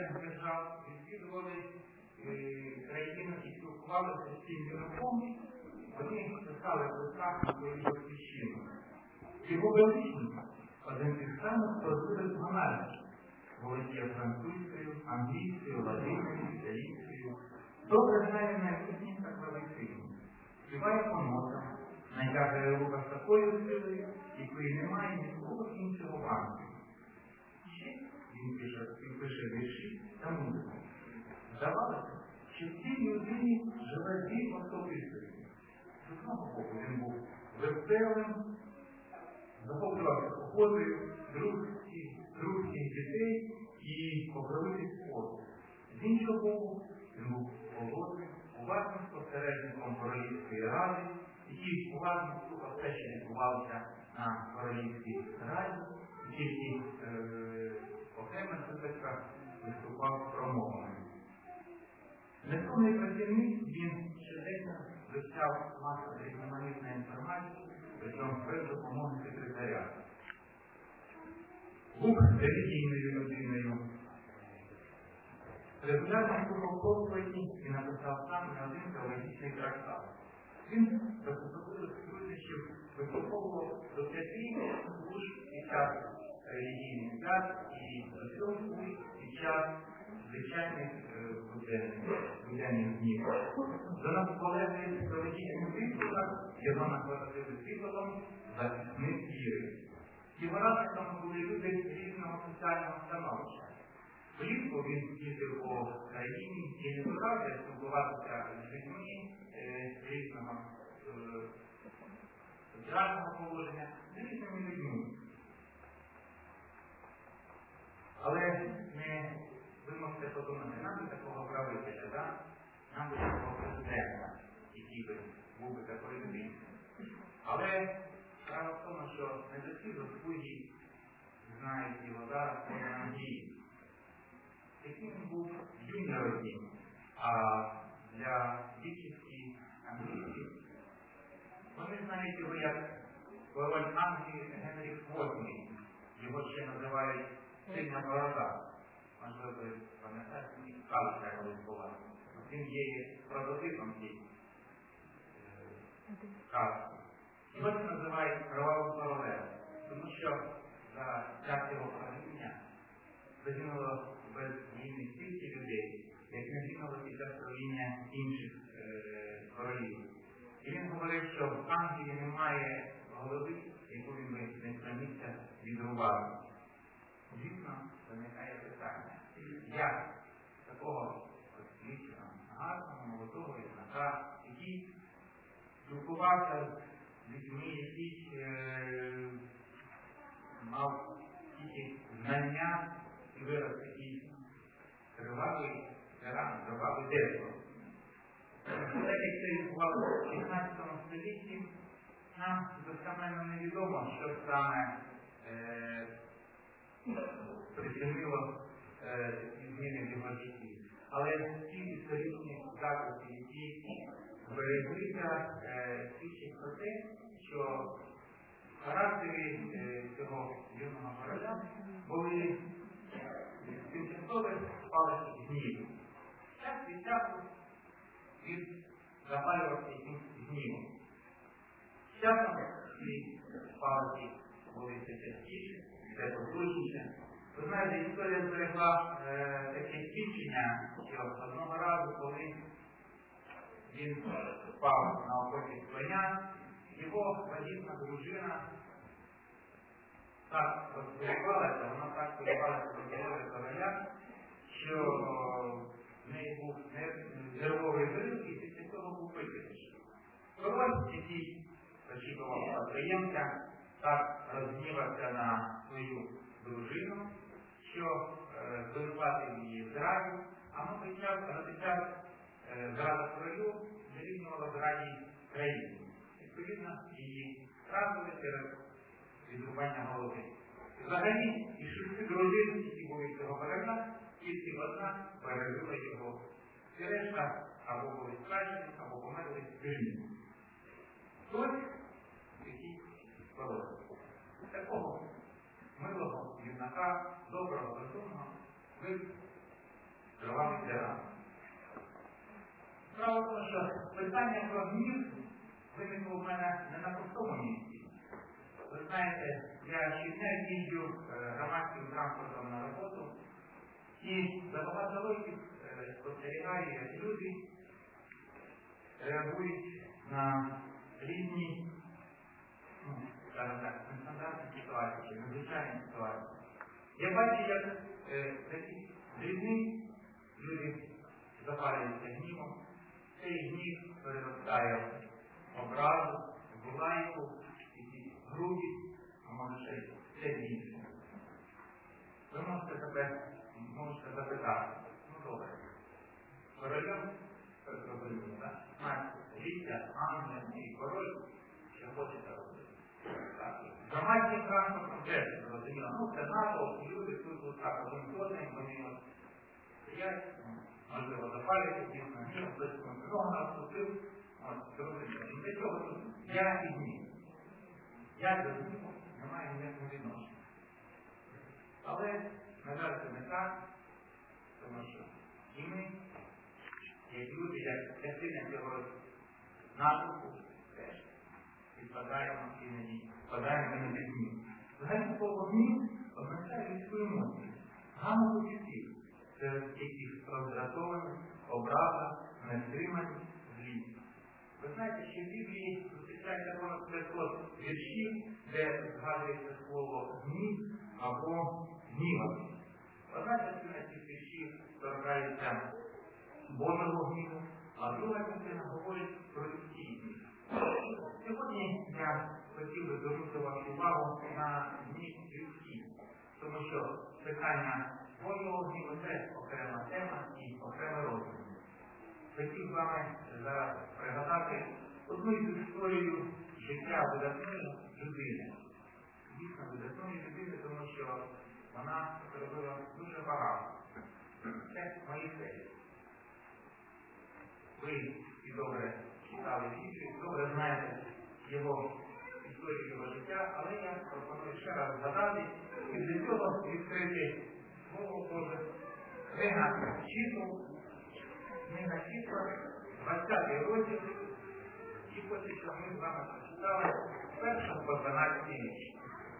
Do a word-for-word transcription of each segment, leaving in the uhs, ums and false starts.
іноземних держав, відвідували країни і спілкувалися з цим юнаком, вони писали в листах на свою батьківщину. Його величність один з тих самих прозорих монархів, володіє французькою, англійською, латинською, італійською, добре знає найсутність та клавесину, співає по нотам, натягує рука з такою силою, якої немає нікого іншого в Англії. Ще він пише, він пише вірші та музику. Здавалося, що в цій людині живе дві особистості. З одного боку він був веселим, захоплювався походою, друг всіх дітей і покровитель спорту. З іншого боку, він був холодним, уважним спостережником Королівської ради, який уважно слухав те, що відбувалося на Королівській раді, і тільки е, окремих випадках виступав промовами. Нескромний працівник, він щоденно вивчав масу різноманітної інформації, причому без допомоги секретаря. Був релігійною людиною. Регулярно слухав проповіді і написав сам не один теологічний трактат. Він без особливих труднощів вислуховував до п'яти душ під час релігійних свят і до трьох душ під час звичайних буденних днів. До нас полегли в теологічних висловах, його накладали світлом захисних віри. Його радниками були люди різного соціального становища. Влітку він їздив по країні і не збирався спілкуватися з людьми з різного соціального положення, з різними людьми. Але не ви можете подумати, нам би такого правителя, да? Нам би такого президента, який би був би такою людиною. Але справа в тому, що не до всіх заслуги знають його зараз по надії. Яким він був в юній родині, а для більшості англійців вони знають його як король Англії Генріх восьмий. Його ще називають сильна борода. Можливо, ви пам'ятаєте, казка як колись була. Він є прототипом цієї казки. Його це називають кровавим королем, тому що за час його правління загинуло без війни стільки людей, як не загинуло під час правління інших е, королів. І він говорив, що в Англії немає голови, яку він би не стремився відрубати. Звісно, виникає питання, як такого освіченого, гарного, молодого юнака, який спілкувався з людьми, який е, мав тільки знання і вираз такий кривавий тиран, кривавий дерзко. Те, як це відбувалося в шістнадцятому столітті, нам достеменно невідомо, що саме е, причинило е, зміни в його житті. Але ті історичні записи, які збереглися, свідчать про те, що в характері е, цього юного короля були тимчасові спалахи гніву. Час від часу він запалювався якимсь гнівом. З часом ці спалахи були все частіше, все потужніше. Ви знаєте, історія зберегла е, таке свідчення, що одного разу, коли він впав на охоті коня, його вагітна дружина так розпоряджалася, вона так сподівалася про здоров'я короля, що в неї був нервовий зрив і після цього був викидиш. Король, який очікував спадкоємця, так розгнівався на свою дружину, що е, звинуватив її в зраді, а на той час, на той час е, зрада королю дорівнювала зраді країни. Відповідно, її втратили через відрубання голови. Взагалі, із шести дружин, які були цього короля, тільки одна пережила його. І решта або були страчені, або померли в тюрмі. Хтось, який король. Такого милого юнака, доброго, розумного, ви тривалий для нас. Справа в тому, що питання про гнів виникло в мене не на простому місці. Ви знаєте, я щодня їжджу громадським транспортом на роботу, і за багато років спостерігаю, як люди реагують на різні, ну, скажімо так, нестандартні ситуації, надзвичайні ситуації. Я бачу, як е, такі дрібні люди запалюються гнівом, цей гнів переростає в образу, в лайку, в грубість, а може ще й все більше. Ви можете себе, можете запитати, ну добре, королем зробили, так? Знаєте, Вітя, Англія і король, що хочете робити. Громадський транспорт теж зрозуміло. Ну, це НАТО, люди тут ось так один з одним, вони от стоять, можливо, запалюють, дійсно, ні, хтось контрольно наступив, от, зрозуміло. І для цього тут я і гнів. Я до гніву не маю ніякого відношення. Але, на жаль, це не так, тому що і ми, як люди, як частина цього натовпу, теж підпадаємо іноді, впадаємо на гнів. Взагалі слово гнів означає людську емоцію, гаму почуттів, серед яких роздратованість, образа, нестриманість, злість. Ви знаєте, що в Біблії зустрічається понад віршів, де згадується слово гнів або гніваний. Одна частина цих віршів торкається Божого гніву, а друга частина говорить про людський гнів. Сьогодні я хотів би звернути вашу увагу на гнів людський, тому що питання Божого гніву – це окрема тема і окреме розділ. Хотів з вами зараз пригадати одну із історію життя видатної людини. Дійсно видатної людини, тому що вона зробила дуже багато. Це Моїсей. Ви і добре читали Біблію, добре знаєте його історію, його життя, але я пропоную ще раз згадати і для цього відкрити Слово Боже. Книга Чисел, книга Числа, двадцятий розділ, і хочу, щоб ми з вами прочитали з першого по дванадцятий вірш.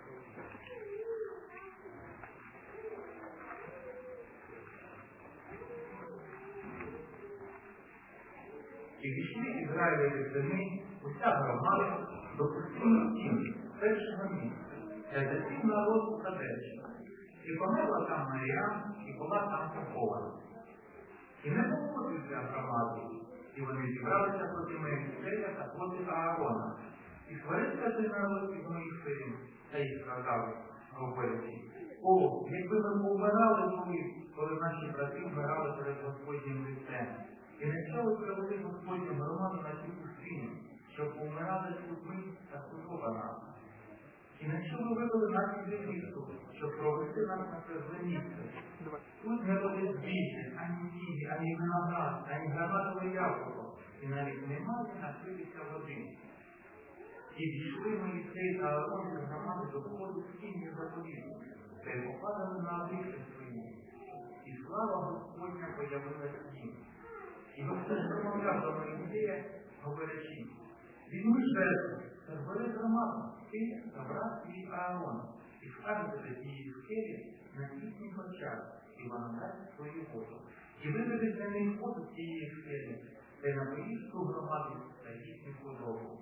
І війшли Ізраїлеві сини, уся громада, до пустинних стін, першого місця, де засів народ у Кадеші. І померла там Маріам, і була там похована. І не було для громади, і вони зібралися проти Моїсея та проти Аарона. І сварився цей народ із Моїсеєм, та й сказали, говорячи: о, якби ми повмирали коли, коли наші брати вмирали перед Господнім лицем. І не чого привели Господню громаду на цю пустиню, щоб помирали судьми та худоба нас. І на чого вивели нас із Єгипту, щоб провести нас на це зле місце. Тут не роди збіжжя, ані фіги, ані виноград, ані гранатове яблуко, і навіть немає напитися води. І дійшли Моїсей та Аарон з громади до входу в стіні заповіту, та й попадали на обличчя свої. І слава Господня появилась їм. І Господь промовляв до Моїсея, говорячи: візьми жертву, та збери громаду, ти та брат твій Аарон, і скажете тієї скелі на їхніх очах, і вона дасть свою воду. І виведе для них воду з тієї скелі, та й напоїть ту громаду та їхню худобу.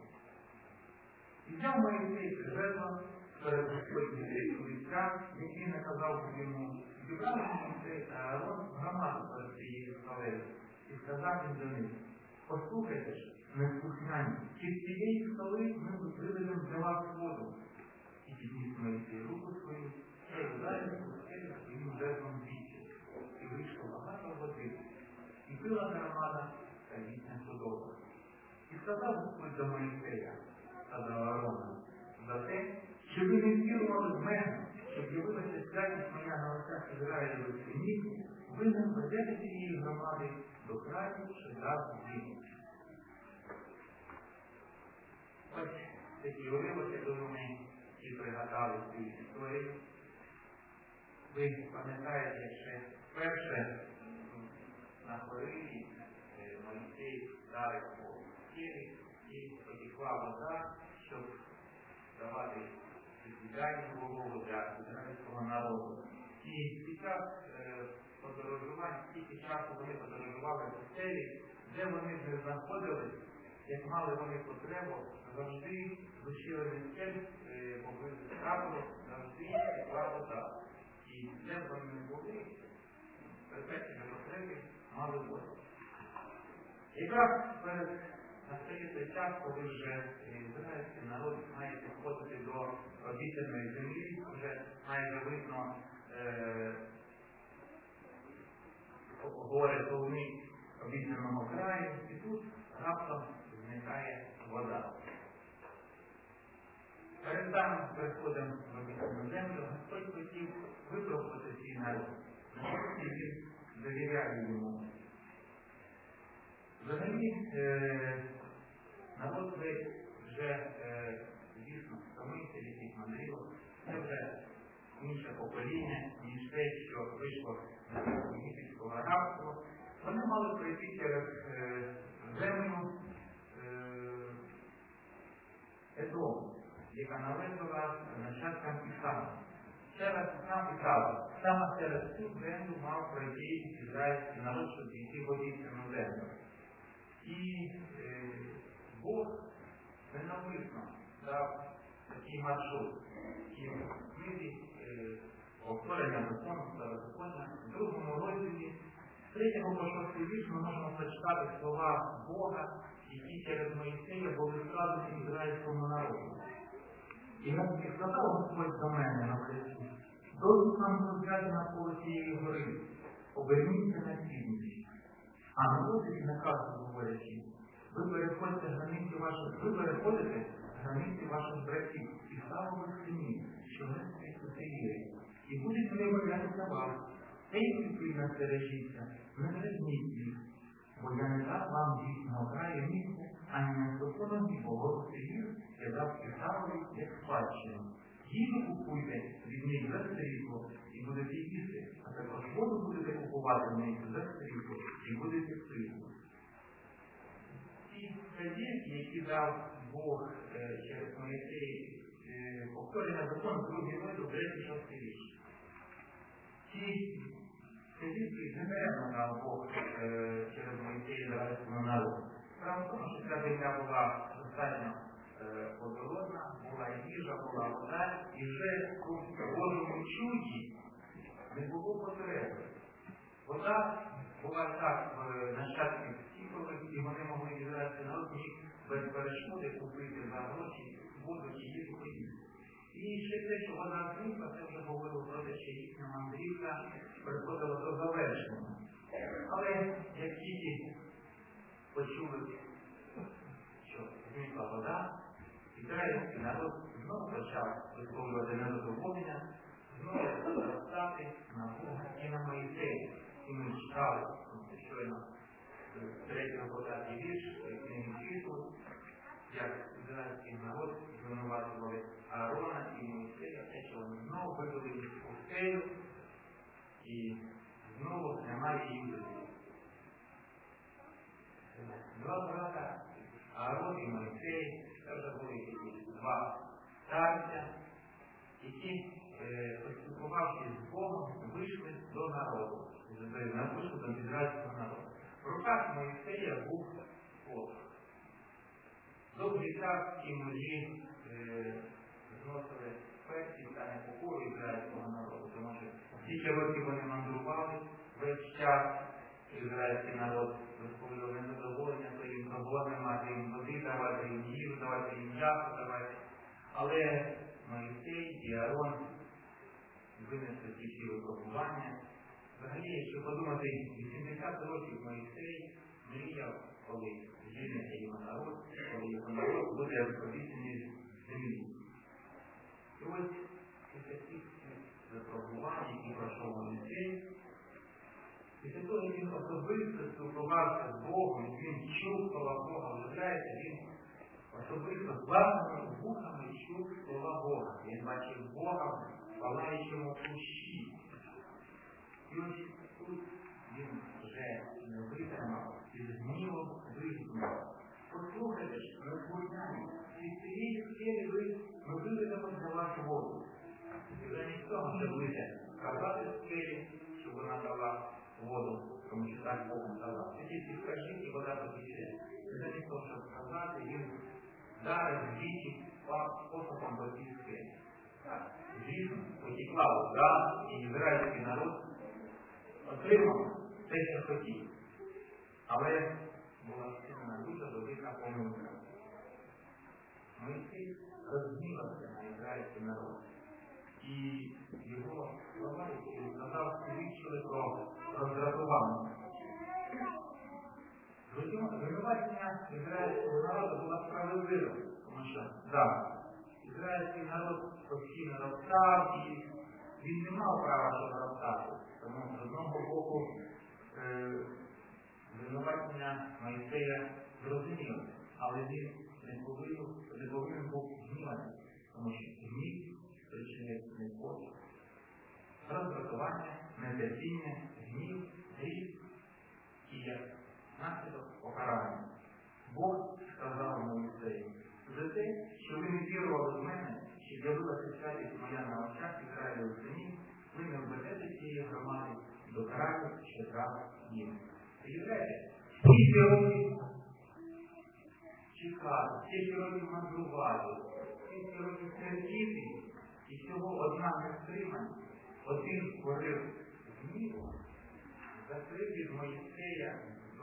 І взяв Моїсей жертву перед Господнім лиця, який наказав йому: зібрали Моїсей та Аарон громаду перед цією скалею. І сказав він до них: послухайте ж, неслухняні, чи з цієї скали ми виведемо для вас воду. І підніс Моїсей руку свою, та й ударив у скелю своїм жезлом двічі. І вийшло багато води, і пила громада та їхня худоба. І сказав Господь до Моїсея та до Аарона: за те, що ви не вірували в мене, щоб явилася святість моя на очах Ізраїлевих синів, ви не ведете цієї громади до краю, що дасть їм. Ось такі уривки, коли ми і пригадали цю історію. Ви пам'ятаєте, ще вперше на хвилині Мойсей вдарив по скелі і потекла вода, щоб давати відповідальну вологу для ізраїльського народу. І під час е, подорожувань, скільки часу вони подорожували по селі, де вони не знаходились, як мали вони потребу, завжди лишили місцем е, поблизу табору, завжди текла вода. І де б вони не були, перфектні потреби мали воду. Якраз перед настає той час, коли вже ізраїльський народ має підходити до обіцяної землі, вже майже видно е, гори волни обіцяного краю, і тут раптом зникає вода. Перед тим приходом в обіцяну землю, Господь хотів випробувати свій народ. Наскільки він довіряє йому. Взагалі, е, народ вже, е, звісно, втомився від цих мандрівок. Це вже інше покоління, ніж те, що вийшло з єгипетського рабства. Вони мали пройти через е, землю е, Едому, яка належала нащадкам Ісава. Через сам Ісава. Саме через цю землю мав пройти ізраїльський народ, щоб дійти в обіцяну землю. І е, Бог ненавмисно дав такий маршрут. І в книзі е, повторення закону, старозаконня, в другому розділі, з третього по шостий вірш ми можемо прочитати слова Бога, які через Моїсея були сказані ізраїльському народу. І сказав Господь до мене на плечі: досить нам розглядати навколо цієї гори, оберніться на північ. А народи наказу говорячи: ви переходите границі ваших, ви переходите границі ваших братів і ставили синів, що нести сусідів, і будуть вони виявляти вас. Тільки пильно стережіться, не дражніть їх, бо я не дав вам дійсного краю місця, ані на законом і повороту їх, я дав Ісавові як спадщину. Їжу купуйте від них за срібло і будете їсти, а також воду будете купувати в них за срібло і будете пити. Ці вказівки, які дав Бог е, через Моїсея, е, повторення закон, другий розділ, третій, шостий вірш. Ці вказівки генерально дав Бог е, через Моїсея ізраїльському народу. Справа в тому, що ця земля була достатньо водородна, була їжа, була вода, і вже у Божому чуді не було потреби. Вода була так в нащадків Сіфових, і вони могли ізраїльський народ міг без перешкоди купити за гроші воду і їжу поїсти. І ще те, що вода зникла, це вже говорило про те, що їхня мандрівка приходила до завершення. Але як тільки почули, що зникла вода, ізраїльський народ знову почав висловлювати незадоволення, знову зростати на Бога і на Моїсея. І ми читали, щойно з третього по п'ятий вірш книги Чисел, як ізраїльський народ звинувачували Аарона і Моїсея, те, що вони знову вивели їх у пустелю, і знову немає їх. Два брата, Аарон і Моїсей, це вже були два старця, які, е, поспілкувавшись з Богом, вийшли до народу, вийшли до ізраїльського народу. В руках Моїсея був посох. Довгий час ці мужі е, зносили персів та непокору ізраїльського народу, тому що стільки років вони мандрували, весь час ізраїльський народ висловлював незадоволення своїм проблемами, мати їм води давати, їм їжу давати, їм м'ясо давати. Але Моїсей і Аарон винесли ці всі випробування. Взагалі, якщо подумати, вісімдесят років Моїсей мріяв, коли звільниться його народ, коли його народ буде в обіцяній землі. І ось після цих випробувань, які пройшов Моїсей, після того, як він особисто спілкувався з Богом, він чув слова Бога, виявляється, він особисто з власними вухами чув слова Бога. Він бачив Бога в палаючому кущі. І ось тут він вже не давати воду. І вже ніхто не буде казати скелі, щоб вона дала воду, тому що так Бог сказав. Ти тільки скажи, і вода потече. Вже ніхто, щоб сказати, він дарить двічі способом до цих скелі. Так, звісно, потекла вода, і ізраїльський народ отримав те, що хотів. Але була вчинена дуже велика помилка. Мойсей розгнівався на ізраїльський народ. І його слова, які він сказав, свідчили про роздратування. Звинувачення ізраїльського народу було справедливим, тому що, так, ізраїльський народ постійно роптав, і він не мав права, щоб роптати. Тому, з одного боку, е звинувачення Мойсея зрозуміло, але він не повинен, не повинен був гнівати, тому що гнів причинив непокій, роздратування, нетерпіння, гнів, гріх і як наслідок покарання. Бог сказав Мойсею: за те, що ви не вірували в мене, що з'явилася святість моя на очах Ізраїлевих синів, ви не введете цієї громади до краю, що дав їм. Уявляєте, скільки років чекати, скільки років мандрувати, скільки років терпіти, і всього одна нестриманість, один порив гніву, закрив від Мойсея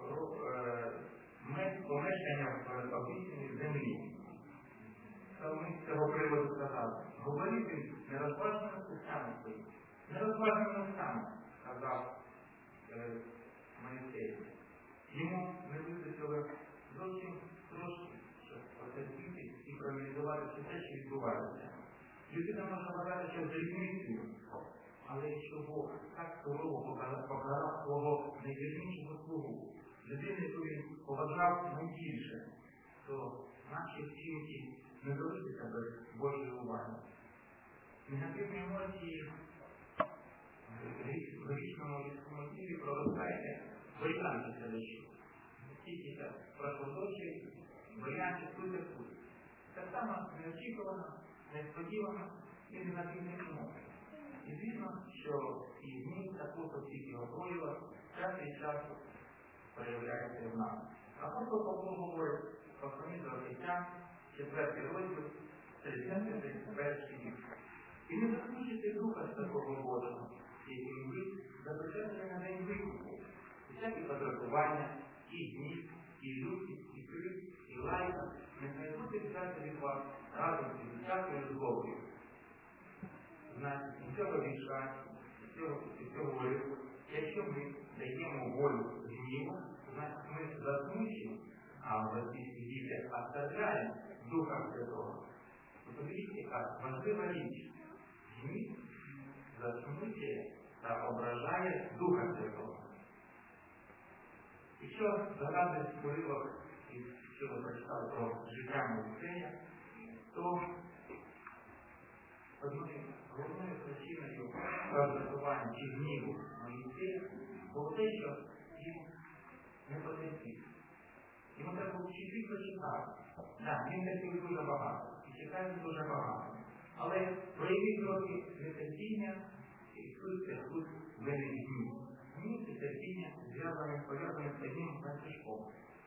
помешкання в обіцяній землі. Псалмист цього приводу сказав: говорити нерозваженими устами своїми. Нерозваженими устами, сказав Мойсей. Йому не вистачило зовсім трошки, щоб потерпіти і проаналізувати все те, що відбувається. Людина може вважати, що дрібницею, але якщо Бог так сурово покарав свого найвірнішого слугу, людини, яку він поважав найбільше, то наші вчинки не залишаться без Божої уваги. Негативні емоції в річному людському тілі проростаєте боянці селищі. Тільки прохолодочі, боянці тут і тут. Так само неочікувано, несподівано і негативних емоцій. І звісно, що і гнів та посуд їх його проява час від часу проявляється в нас. Апостол Павло говорить про самі життя, четвертий розділ, тридцятий тридцять перший вірш. І не заслужите духа з такого Божого, яким ви запечатали на день викупу, всякі подратування, і гнів, і лютість, і крик, і лайка, нехай буде взяти від вас разом із всякою злобою. Значить, із цього вірша, із цього уривку, якщо ми даємо волю гніву, значить ми засмучені, а в російській діті оставляємо Духа Святого. Подивіться, яка важлива річ. Гнів засмучує та ображає Духа Святого. Якщо згадати уривок, що ви прочитали про життя Мойсея, то одною головною причиною роздратування чи гніву Мойсея було те, що він не потерпів. Йому треба було чуть-чуть почитати. Так, він терпів дуже багато, і читає дуже багато. Але проявив трохи нетерпіння, і тут це тут виник гнів. Гнів і терпіння зв'язані, пов'язані з одним ланцюжком.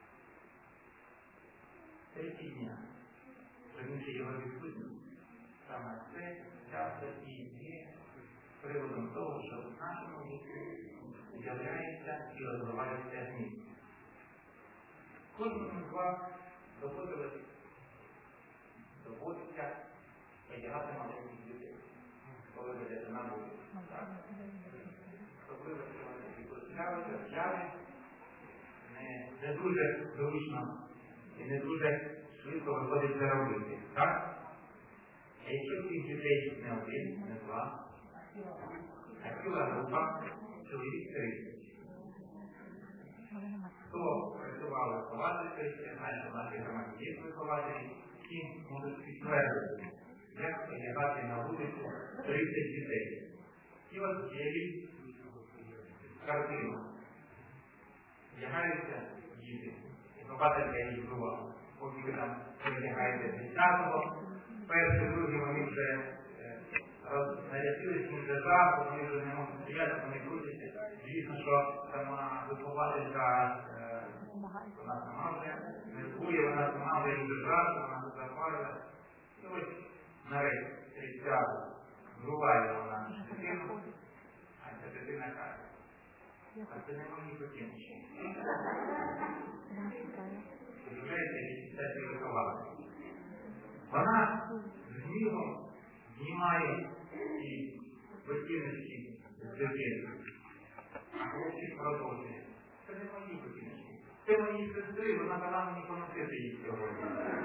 Терпіння, верніше його відсутність, саме це часто і є приводом того, що в нашому житті з'являється і розвивається гнів. Кожному з вас доводилось, доводиться одягати маленьких дітей, коли ви йдете на вулицю. Особливо, що вони такі пострілялися, взяли, не, не дуже зручно і не дуже швидко виходить це робити. Так? А якщо цих дітей не один, не два, а ціла група, чоловік тридцять. Хто працював вихователькою, знає, що в нашій громаді є вихователі, ті можуть підтвердити, як одягати на вулицю тридцять дітей. І от є картину. Вдягаються діти. Вихователька їх бувала. Поки ви там передягаєте десятого, перший, другий вони вже нарядились їм державу, вони вже не можуть стояти, вони крутяться. Звісно, що сама вихователька, вона сама вже нервує, вона сама вже їм державу, вона тут запалює. І ось нарешті тридцяту буває вона дитину, а ця дитина каже, а це не мої потімчі. Розумієте, вісімдесят вихователь. Вона з гнівом знімає ці ботиночки з дитини. А хлопчик продовжує. Це не мої ботиночки. Це мої сестри, вона дала мені поносити їх сьогодні.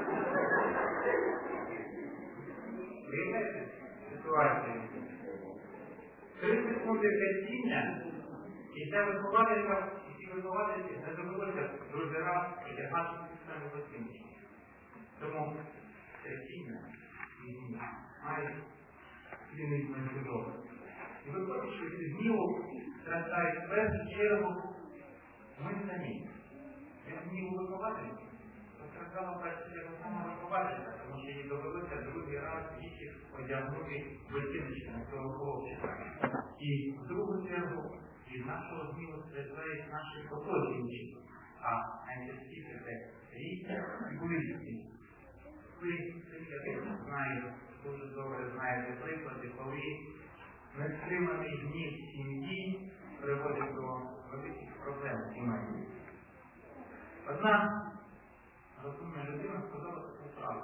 Виявляєте ситуацію? тридцять секунд терпіння, і ця вихователька, і ці виховательки не довелося другий раз одягати ці самі ботиночки. Тому терпіння і гнів має спільний зв'язок. І виходить, що ці гніву страждають в першу чергу ми самі. Як гніву виховательки, то страждала в першу чергу сама вихователька, тому що їй довелося другий раз двічі одягнути ботиночки на цього хлопчика. І в другу чергу від нашого гніву страждають наші оточуючі, а найчастіше це рідні і близькі. Ви знаєте, дуже добре знаєте приклади, коли нестриманий гнів сім'ї приводить до великих проблем в сім'ї. Одна розумна людина сказала таку фразу.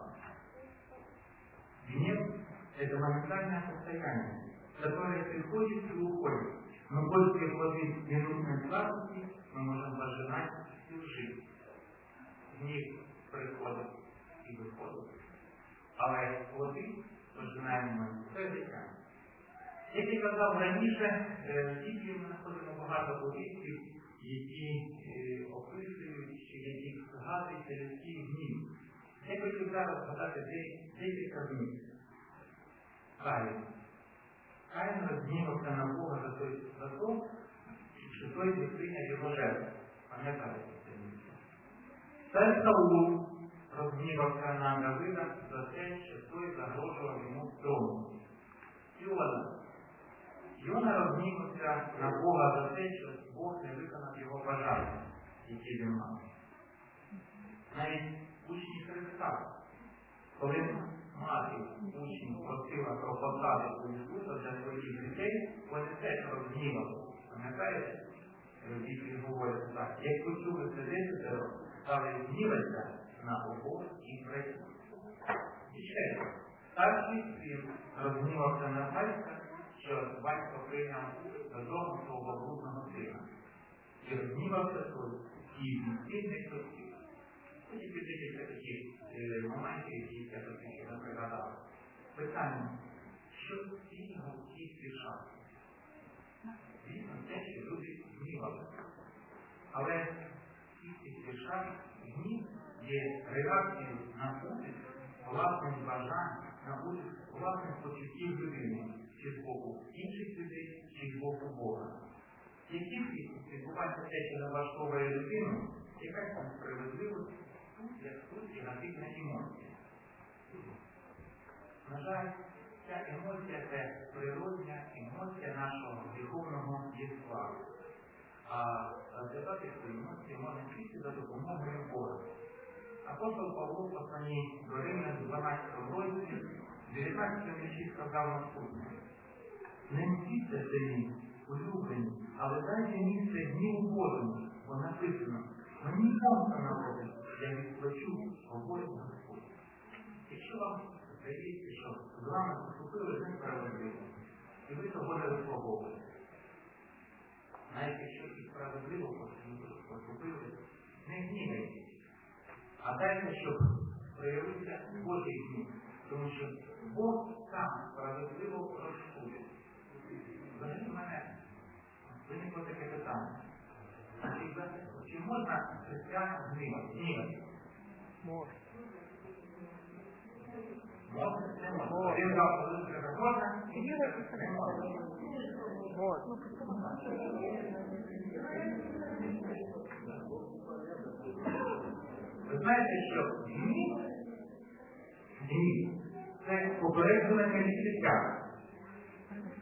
Гнев – это моментальное состояние, которое приходит и уходит. Но после минутной слабости мы можем пожинать всю жизнь. Гнев приходит і виходить. Але плоди пожинаємо ми все життя. Як я казав раніше, в Біблії ми знаходимо багато повістів, які описують, чи які згадують людський гнів. Я хочу зараз згадати декілька місць. Каїн. Каїн розгнівався на Бога за той за то, що той не прийняв його жертву. Пам'ятаєте це місце. Цар Саул розгнівався на Давида за те, що той загрожував йому трону. Йона. Йона розгнівався на Бога за те, що Бог не виконав його бажання, які він мав. Навіть учні Христа, коли мати учнів просила про посадку Ісуса для своїх дітей, вони теж розгнівали. Пам'ятаєте? Біблії говорять так. Як почули це десятеро, стали гніватися на обох і братів. І ще, старший син розгнівався на батька, що батько прийняв додому свого блудного сина. І розгнівався той, і він не хотів. Ось і декілька таких моментів, які я тут не пригадав. Питання, що спільного в цій спішати? Звісно, те, що люди гнівалися. Але ці спішати гнів є реакцією на утиск власних бажань, на утиск власних почуттів людини, чи з боку інших людей, чи з боку Бога. Які відбувається те, що не влаштовує людину, якась там справедливість, тут, як тут, і негативна емоція. На жаль, ця емоція – це природня емоція нашого гріховного єства. А розглядати цю емоцію можна тільки за допомогою Бога. Апостол Павло в посланні до Римлян дванадцятому розділі, дев'ятнадцятому вірші сказав наступне. Не мстіться самі, улюблені, але дайте місце гніву Божому, бо написано, мені помста народить, я відплачу, говорить Господь. Якщо вам здається, що з вами поступили несправедливо, і ви того не вислововуєте, навіть якщо і справедливо поступили, не гнівайтесь. А дайте, щоб проявився Божий гнів, тому що Бог сам справедливо розсудить. Знаєте мене, виникло таке питання. Чи, чи можна християнам гнівати? Можна. Можна? Не можна. Один раз, один раз можна? Не можна. Ви знаєте, що гнів, гнів – це попередження відчуття.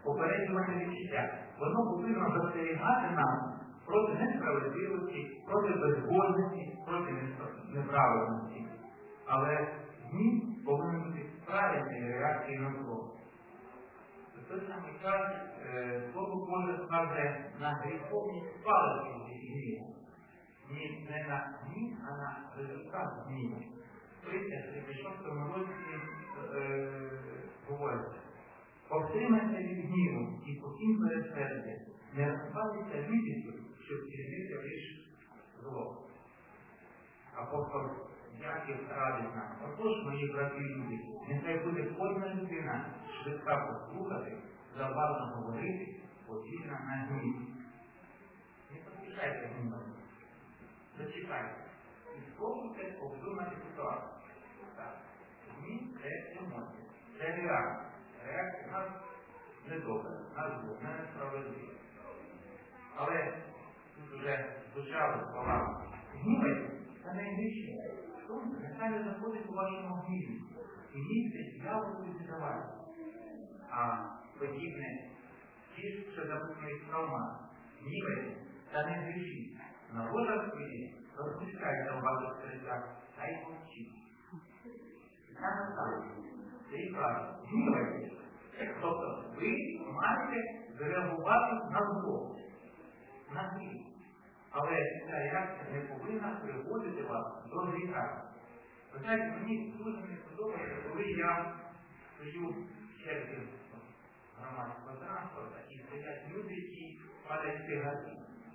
попереджувальне відчуття. Воно повинно застерігати нас проти несправедливості, проти безбожності, проти неправильності. Але гнів повинен бути правильною реакцією на зло. В той самий час Слово Боже вказує на гріховність спалахів гніву. Не на гнів, а на результат гніву. Прийде, в шостому році говориться: повтримайся від гніву і покінь пересердя, не розпалися вітістю, щоб чинити лиш зло. Апостол Яків радить нам: отож, мої брати і люди, нехай буде кожна людина швидка послухати, заважно говорити, повільна на гнів. Не поспішайте гнівом. Зачекайте. І спробуйте обдумати ситуацію. Так. Гнів – це емоція. Це реакція. Реакція нас недобра, нас зло, не несправедлива. Але тут вже звучали слова: гнівайте, та не грішіть. Сонце нехай не заходить у вашому гніві. І їсти дьяволу віддавайте. А подібне ті, що записані в псалмах: гнівайте, та не грішіть. На ложах своїх розпускайте у ваших серцях, та й мовчіть. Саме так. Це і правда. Гнівайте. Тобто ви маєте зреагувати на зло, на гнів. Але ця реакція не повинна приводити вас до гріха. Ви знаєте, мені дуже не подобається, коли я стою в черзі громадського транспорту і стоять люди, які падають сигарети.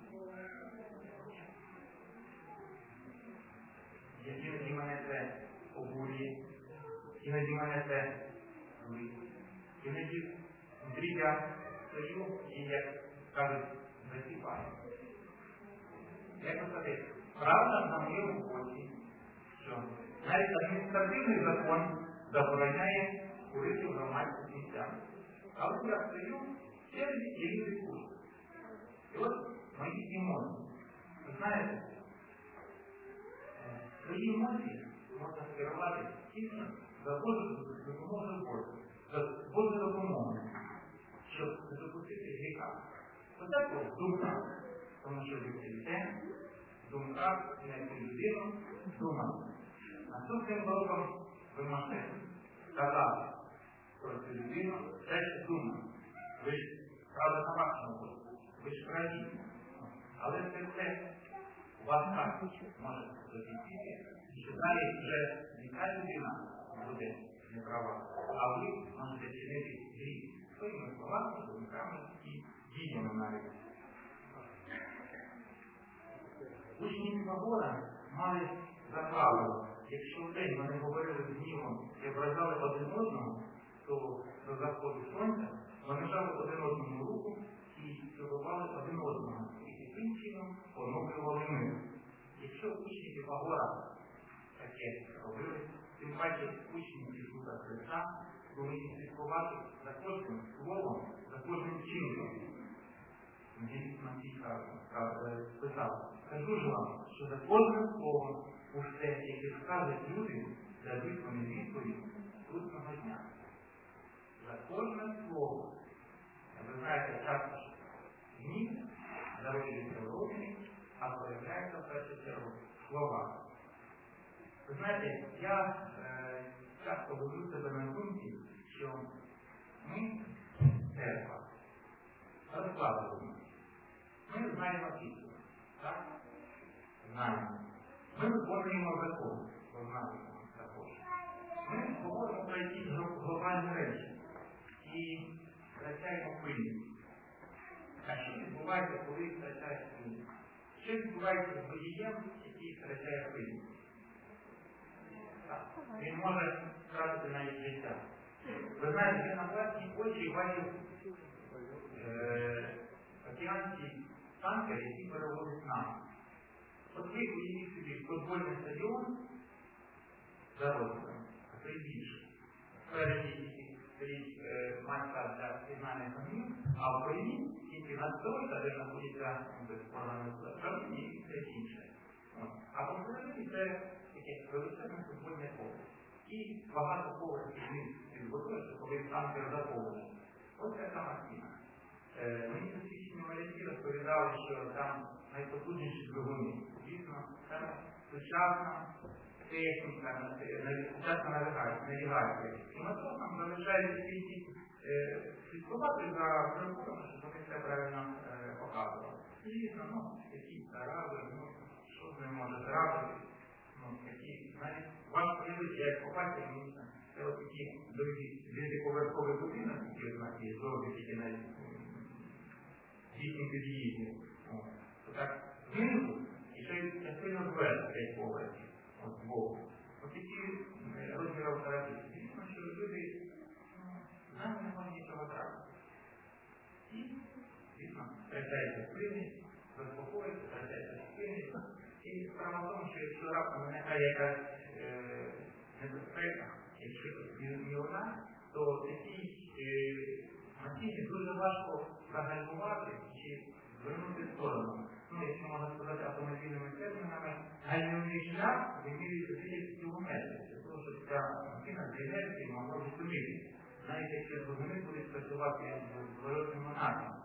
Іноді мене це обурює, іноді мене це злить. Іноді внутрі я стою і, як кажуть, засіпаю. Як сказати, правда на моєму боці, що навіть адміністративний закон забороняє курити в громадських місцях. Але я стою через і люди курять. І от мої емоції. Ви знаєте, свої емоції можна скерувати тільки за Божою допомогою Божою, за Божою допомогою, щоб не допустити гріха. Отак ось думка, тому що ви стоїте, думка на яку людину думати. Наступним кроком ви можете сказати про цю людину те, що думаєте. Ви ж, правда, на вашому боці, ви ж праві. Але це все у вас так може закінчити, що далі вже не та людина буде неправа, а ви можете чинити гріх своїми словами, думками і діями навіть. Учні Піфагора мали за правило: якщо в день вони говорили з гнівом і ображали один одного, то до заходу сонця вони жали один одному руку і цілували один одного. І таким чином поновлювали мир. Якщо учні Піфагора таке робили, тим паче учні Ісуса Христа повинні слідкувати за кожним словом, за кожним чином. Він писав: кажу ж вам, що за кожним словом усе, яке скажуть люди, дадуть вони відповідь судного дня. За кожне слово. Ви знаєте, часто ж гнів народжується в розумі, а проявляється в першу чергу слова. Ви знаєте, я е, часто веду себе на думці, що ми, церква, розкладуємо. Ми знаємо Пісню, так? Знаємо. Ми виконуємо закон, знаємо також. Ми говоримо про якісь глобальні речі і втрачаємо пильність. А що відбувається, коли втрачаєш пильність? Що відбувається з водієм, який втрачає пильність? Він може втратити навіть життя. Ви знаєте, я на власні очі бачив е, океанський танкер, який перевозить нафту. От ви уявіть собі футбольний стадіон за розміром, а то й більше. Спереді стоїть е, майстер для сигнальних гонів, а в коліні тільки надстойка, де знаходиться безпорганне управління, і все інше. А посередині це таке величезне футбольне поле. І багато поверхів вниз під водою, що коли танкер заповнений. Ось така машина. Е, мені досвідчені моряки розповідали, що там найпотужніші двигуни. Дійсно, це сучасна техніка, сучасна навігація. І матросам залишають світі слідкувати за приборами, щоб вони все правильно е, показували. І дійсно, ну, такі тарази, ну, що з ним може трапити, ну, такі, навіть важко уявити, як попасти, мені, це ось такі довгі дев'ятиповерхові будинок, які в нас є, зовсім тільки на вісім під'їздів. То так, знизу, і ще й частину зверху, п'ять поверхів, от збоку. Ось такі розміри оперативні. Звісно, що люди, ну, з нами не може нічого трапити. І, звісно, втрачається спільність, заспокоїться, втрачається спільність. І справа в тому, що якщо раптом виникає якась е, небезпека, якщо не одна, то такій е, машині дуже важко загальмувати чи звернути в сторону. Ну, якщо можна сказати автомобільними термінами, гальмівний шлях вимірюється тисячі кілометрів, для того, щоб ця машина з інерції могла зупинитися. Навіть якщо двигуни будуть працювати в зворотному напрямку.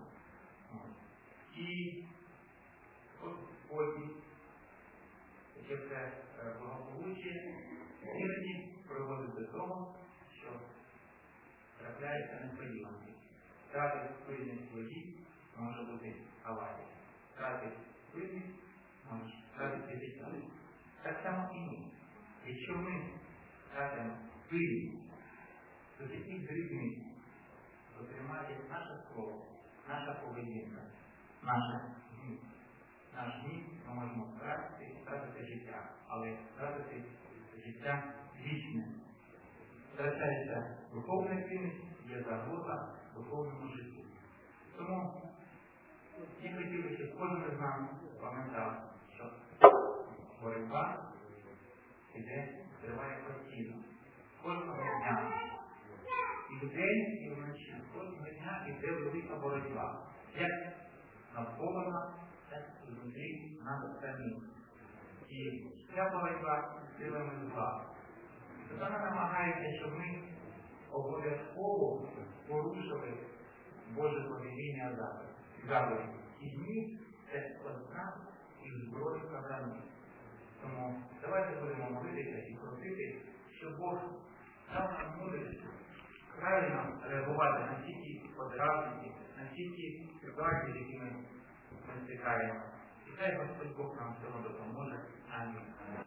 І от потім, яке це благополуччя, іноді приводить до того, що трапляється несподіванки. Втратить спільність водій, може бути аварія. Втратить спільність, може втратити життя. Так само і ми. Якщо ми втратимо спільність, то таких дрібниць, зокрема, як наше слово, наша поведінка, наша гніт. Наш гніт ми можемо втратити, втратити життя, але втратити життя вічне. Втрачається духовна цінність, є загроза духовному життю. Тому я хотів би, щоб кожен з нас пам'ятав, що боротьба іде, триває постійно. Кожного дня. І вдень, і вночі. Кожного дня іде велика боротьба. Як навколо нас, так і внутрі нас самих. І ця боротьба силами зла. Вона намагається, щоб ми обов'язково порушили Боже повеління заповіді. І дні це одна із зброї сатани. Тому давайте будемо молитися і просити, щоб Бог дав нам мудрість правильно реагувати на всі ті подразники, на всі ті ситуації, з якими ми стикаємо. І хай Господь Бог нам в цьому допоможе. Амінь.